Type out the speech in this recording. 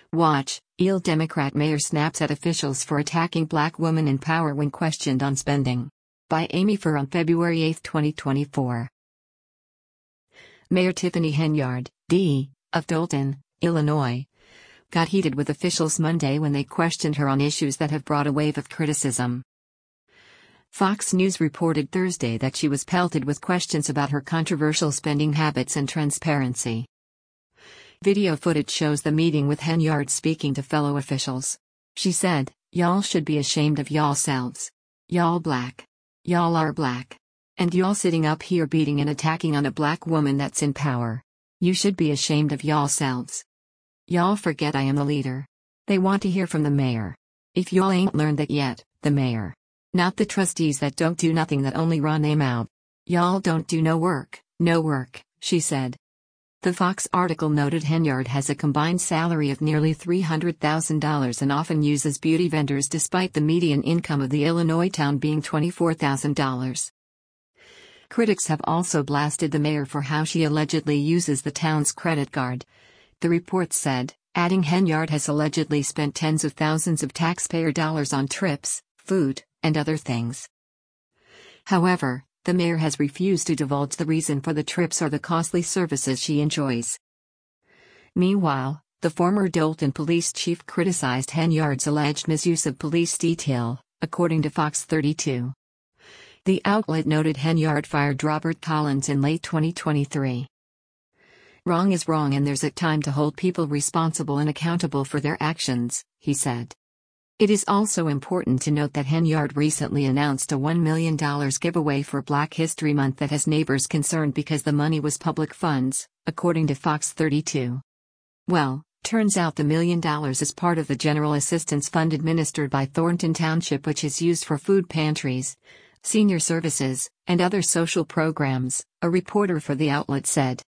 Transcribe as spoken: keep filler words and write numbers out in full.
Watch, Eel Democrat mayor snaps at officials for attacking black woman in power when questioned on spending. By Amy Furr on February eighth, twenty twenty-four. Mayor Tiffany Henyard, D., of Dolton, Illinois, got heated with officials Monday when they questioned her on issues that have brought a wave of criticism. Fox News reported Thursday that she was pelted with questions about her controversial spending habits and transparency. Video footage shows the meeting with Henyard speaking to fellow officials. She said, "Y'all should be ashamed of y'all selves. Y'all black. Y'all are black. And y'all sitting up here beating and attacking on a black woman that's in power. You should be ashamed of y'all selves. Y'all forget I am the leader." They want to hear from the mayor. If y'all ain't learned that yet, the mayor. Not the trustees that don't do nothing, that only run they mouth. Y'all don't do no work, no work, she said. The Fox article noted Henyard has a combined salary of nearly three hundred thousand dollars and often uses beauty vendors despite the median income of the Illinois town being twenty-four thousand dollars. Critics have also blasted the mayor for how she allegedly uses the town's credit card. The report said, adding Henyard has allegedly spent tens of thousands of taxpayer dollars on trips, food, and other things. However, the mayor has refused to divulge the reason for the trips or the costly services she enjoys. Meanwhile, the former Dolton police chief criticized Henyard's alleged misuse of police detail, according to Fox thirty-two. The outlet noted Henyard fired Robert Collins in late twenty twenty-three. "Wrong is wrong and there's a time to hold people responsible and accountable for their actions," he said. It is also important to note that Henyard recently announced a one million dollars giveaway for Black History Month that has neighbors concerned because the money was public funds, according to Fox thirty-two. Well, turns out the million dollars is part of the General Assistance Fund administered by Thornton Township, which is used for food pantries, senior services, and other social programs, a reporter for the outlet said.